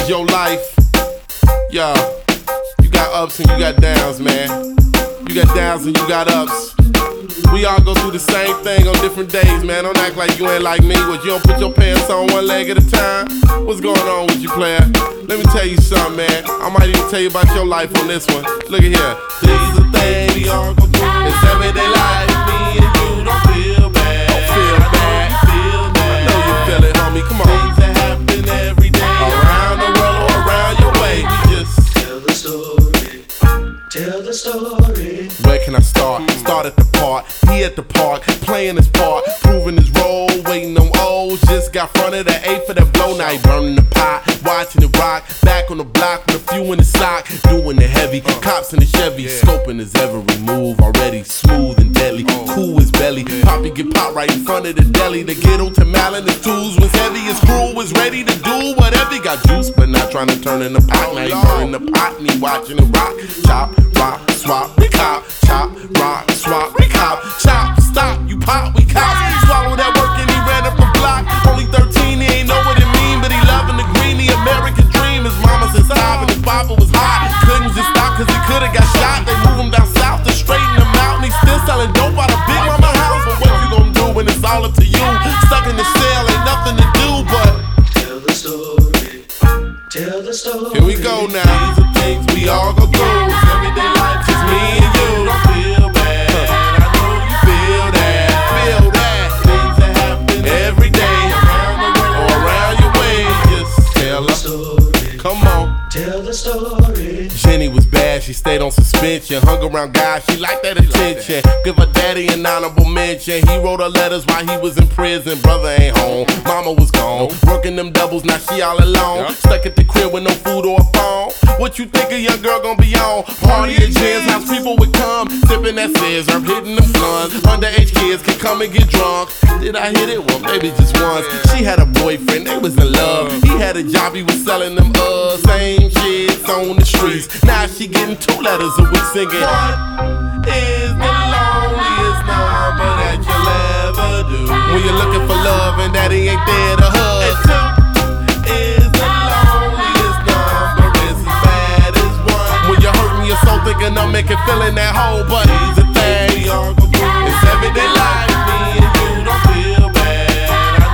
is your life. Yo, you got ups and you got downs, man. You got downs and you got ups. We all go through the same thing on different days, man. Don't act like you ain't like me. What, you don't put your pants on one leg at a time? What's going on with you, player? Let me tell you something, man. I might even tell you about your life on this one. Look at here. These are things we all go through. It's everyday life. Me and you don't feel bad. Don't feel bad. Feel bad. I know you feel it, homie. Come on. Things that happen every day. Around the world or around your way. We just tell the story. Tell the story. Where can I start? Start at the park. He at the park, playing his part, proving his role, waiting on O's. Just got fronted at 8 for that blow. Now he burning the pot, watching it rock. Back on the block with a few in the sock, doing the heavy. Cops in the Chevy, scoping his every move. Already smooth and deadly, cool his belly. Poppy get popped right in front of the deli. The ghetto Tamale and his tools was heavy. His crew was ready to do whatever. He got juice, but not trying to turn in the pot. Now he burning the pot and he watching it rock. Chop, rock, swap, recop. Chop, rock, swap, recop. Chop, stop, you pop, we cop. Swallow that work and he ran up the block. Only 13, he ain't know what it mean, but he loving the green, the American dream. His mama said stop and his papa was hot. Couldn't just stop cause he could've got shot. They move him down south to straighten him out, and he still selling dope out of Big Mama house. But what you gonna do when it's all up to you? Stuck in the cell, ain't nothing to do but tell the story. Tell the story. Here we go now. These are things we all go through. It's everyday life, just me and you. Don't feel bad. I know you feel that. Feel that. Things that happen every day around the world or around your way. Just tell the story. Come on. Tell the story. Jenny was bad, she stayed on suspension. Hung around guys, she liked that attention. Give her daddy an honorable mention. He wrote her letters while he was in prison. Brother ain't home, mama was gone. Working them doubles, now she all alone. Stuck at the crib with no food or a phone. What you think a young girl gonna be on? Party at Jen's house, people would come. Sipping that scissor, hitting them sluns. Underage kids can come and get drunk. Did I hit it? Well, maybe just once. She had a boyfriend, they was in love. He had a job, he was selling them same shit on the streets. Now she getting 2 letters a week singing. What is the loneliest number that you'll ever do? When you're looking for love and daddy ain't there to hug. And 2 is the loneliest number, it's as bad as 1. When you're hurting your soul thinking I'm making feeling that hole. But these are things, it's everyday life. Me and you don't feel bad. I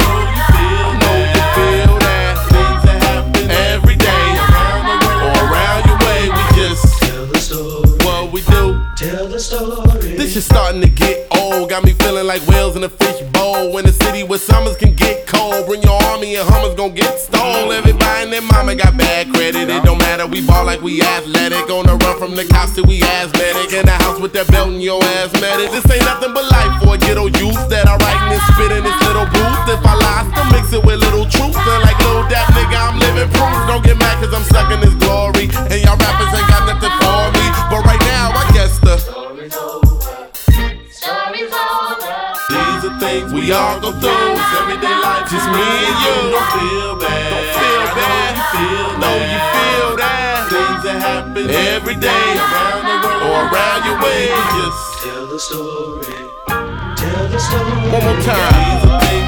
know you feel that. Things that happen every day around the world or around your way. We just tell the story. What we do. Tell the story. This shit starting to get old. Got me feeling like whales in a fish bowl. In a city where summers can get cold. Bring your army and Hummers gon' get stole. Everybody and their mama got bad credit. It don't matter, we ball like we athletic. On the run from the cops till we asthmatic. In the house with that belt and your ass medic. This ain't nothing but life for a ghetto youth that I writing and spit in this little booth. If I lie, still mix it with little truth. And like little dap nigga, I'm living proof. Don't get mad cause I'm sucking this glory. And y'all rappers ain't got nothing for me. But right now, I guess the Story's over. Story's over. these are things we all go through. It's everyday life, just me and you. Don't feel bad. Don't feel bad. No, you feel that. Things that happen every day around the world or around your way. Just tell the story. Tell the story. one more time. These are things